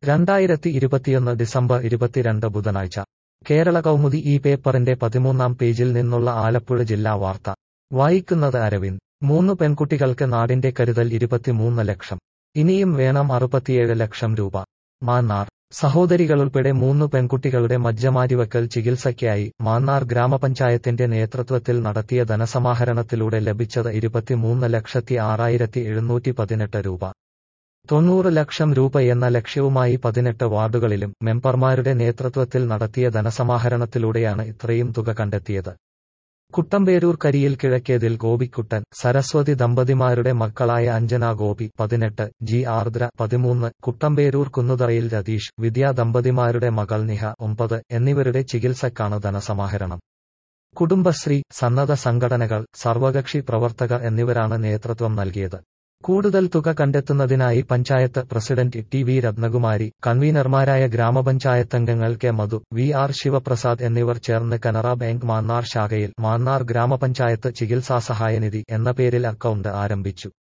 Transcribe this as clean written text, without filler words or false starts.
2021 December 22 ബുധനാഴ്ച കേരള കൗമുദി ഈ പേപ്പറിന്റെ 13-ാം പേജിൽ നിന്നുള്ള ആലപ്പുഴ ജില്ലാ വാർത്ത വായിക്കുന്നത് അരവിന്ദ് 3 പെൺകുട്ടികൾക്ക് നാടിന്റെ കരുതൽ 23 ലക്ഷം ഇനിയും വേണം 67 ലക്ഷം രൂപ മാന്നാർ സഹോദരികളുൾപ്പെടെ 3 പെൺകുട്ടികളുടെ മജ്ജമാറ്റിവെക്കൽ ചികിത്സയ്ക്കായി മാന്നാർ ഗ്രാമപഞ്ചായത്തിന്റെ നേതൃത്വത്തിൽ നടത്തിയ ധനസമാഹരണത്തിലൂടെ ലഭിച്ചത് 23,06,718 രൂപ 90 ലക്ഷം രൂപ എന്ന ലക്ഷ്യവുമായി 18 വാർഡുകളിലും മെമ്പർമാരുടെ നേതൃത്വത്തിൽ നടത്തിയ ധനസമാഹരണത്തിലൂടെയാണ് ഇത്രയും തുക കണ്ടെത്തിയത്. കുട്ടമ്പേരൂർ കരിയിൽ കിഴക്കേതിൽ ഗോപിക്കുട്ടൻ, സരസ്വതി ദമ്പതിമാരുടെ മക്കളായ അഞ്ജന ഗോപി 18, ജി ആർദ്ര 13, കുട്ടമ്പേരൂർ കുന്നുതറയിൽ രതീഷ്, വിദ്യാ ദമ്പതിമാരുടെ മകൾ നിഹ 9 എന്നിവരുടെ ചികിത്സക്കാണ് ധനസമാഹരണം. കുടുംബശ്രീ, സന്നദ്ധ സംഘടനകൾ, സർവകക്ഷി പ്രവർത്തകർ എന്നിവരാണ് നേതൃത്വം നൽകിയത്. കൂടുതൽ തുക കണ്ടെത്തുന്നതിനായി panchayat president T V Rathnakumari, കൺവീനർമാരായ ഗ്രാമപഞ്ചായത്തംഗങ്ങൾ K Madhu, V R Sivaprasad എന്നിവർ ചേർന്ന് കനറ ബാങ്ക് മാന്നാർ ശാഖയിൽ മാന്നാർ ഗ്രാമപഞ്ചായത്ത് ചികിത്സാസഹായനിധി എന്ന പേരിൽ അക്കൗണ്ട് ആരംഭിച്ചു.